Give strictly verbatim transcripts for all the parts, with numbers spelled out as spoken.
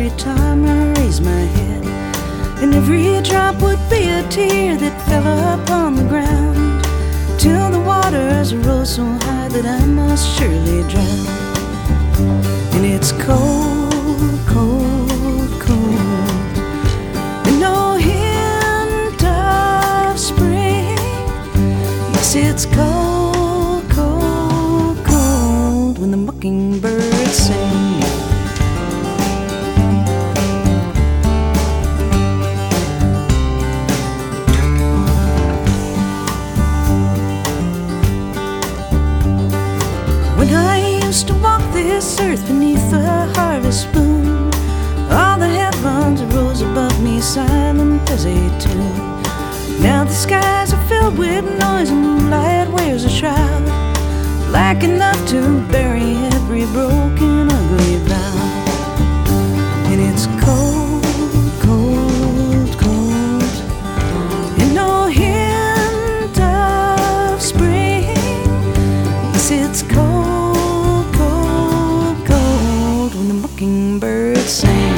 every time I raise my head, and every drop would be a tear that fell upon the ground, till the waters rose so high that I must surely drown. And it's cold, cold, cold, and no hint of spring. Yes, it's cold, cold, cold when the mockingbirds sing. When I used to walk this earth beneath the harvest moon, all the heavens rose above me silent as a tune. Now the skies are filled with noise and light wears a shroud, black enough to bury every broken, ugly vow. And it's cold, cold, cold, and no hint of spring. Yes, it's cold, cold, cold when the mockingbirds sing.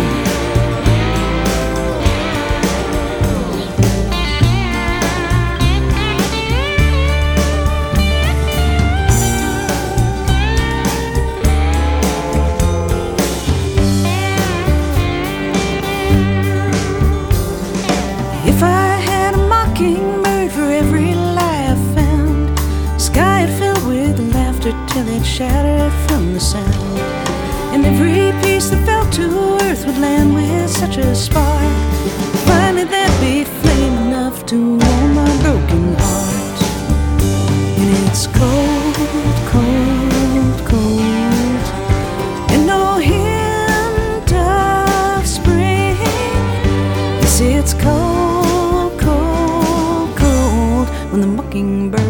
If I had a mockingbird for every lie I found, the sky had filled with laughter till it shattered from the sound, and every piece that fell to earth would land with such a spark. Finally there'd be flame enough to warm my broken heart. And it's cold, cold, cold, and no hint of spring. Yes, it's cold, cold, cold when the mockingbird